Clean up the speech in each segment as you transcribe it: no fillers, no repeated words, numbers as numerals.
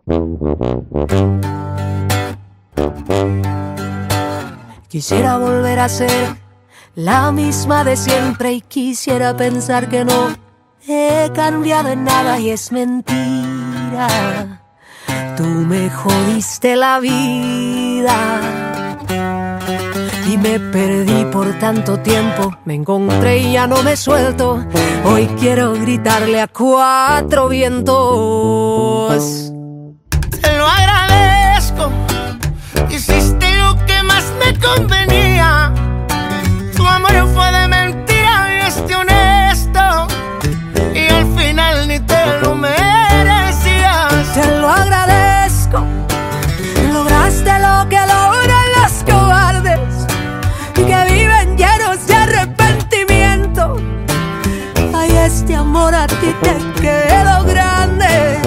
Quisiera volver a ser la misma de siempre y quisiera pensar que no he cambiado en nada y es mentira. Tú me jodiste la vida y me perdí por tanto tiempo. Me encontré y ya no me suelto. Hoy quiero gritarle a cuatro vientos. Te lo agradezco, hiciste lo que más me convenía. Tu amor fue de mentira y este honesto, y al final ni te lo merecías. Te lo agradezco, lograste lo que logran los cobardes que viven llenos de arrepentimiento. Ay, este amor a ti te quedó grande.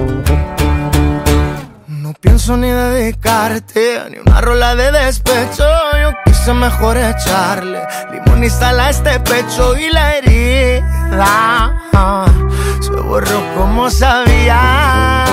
No pienso ni dedicarte ni una rola de despecho. Yo quise mejor echarle limón y sal a este pecho y la herida se borró como sabía.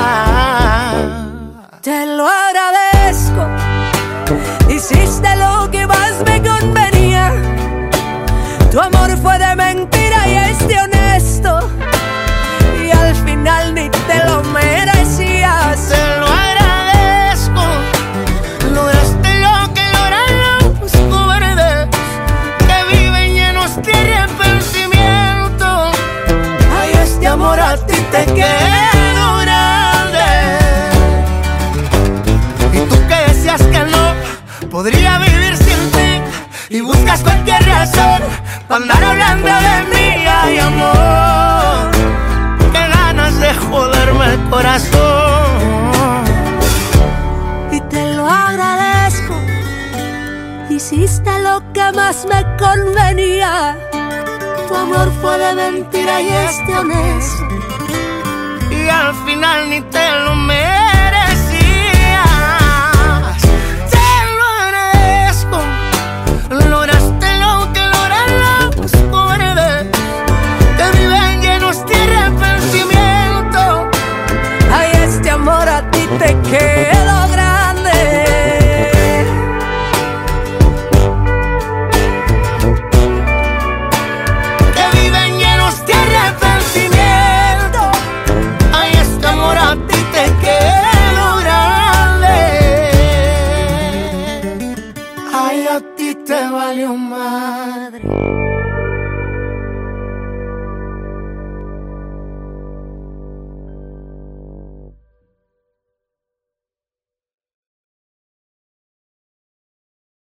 Te lo agradezco, hiciste lo que más me convenía. Tu amor fue de mentira y este honesto, y al final ni te lo merecías. Te lo agradezco, lograste lo que logran los cobardes que viven llenos de arrepentimiento. Ay, este amor a ti te quedó grande. Y tú que decías que no podría vivir sin ti, y buscas cualquier razón para andar hablando de mí. Ay, amor, qué ganas de joderme el corazón. Y te lo agradezco, hiciste lo que más me convenía. Tu amor fue de mentira y este honesto, Y al final ni te lo merecías. Te lo agradezco, lograste lo que logran los cobardes que viven llenos de arrepentimiento. ay, este amor a ti te queda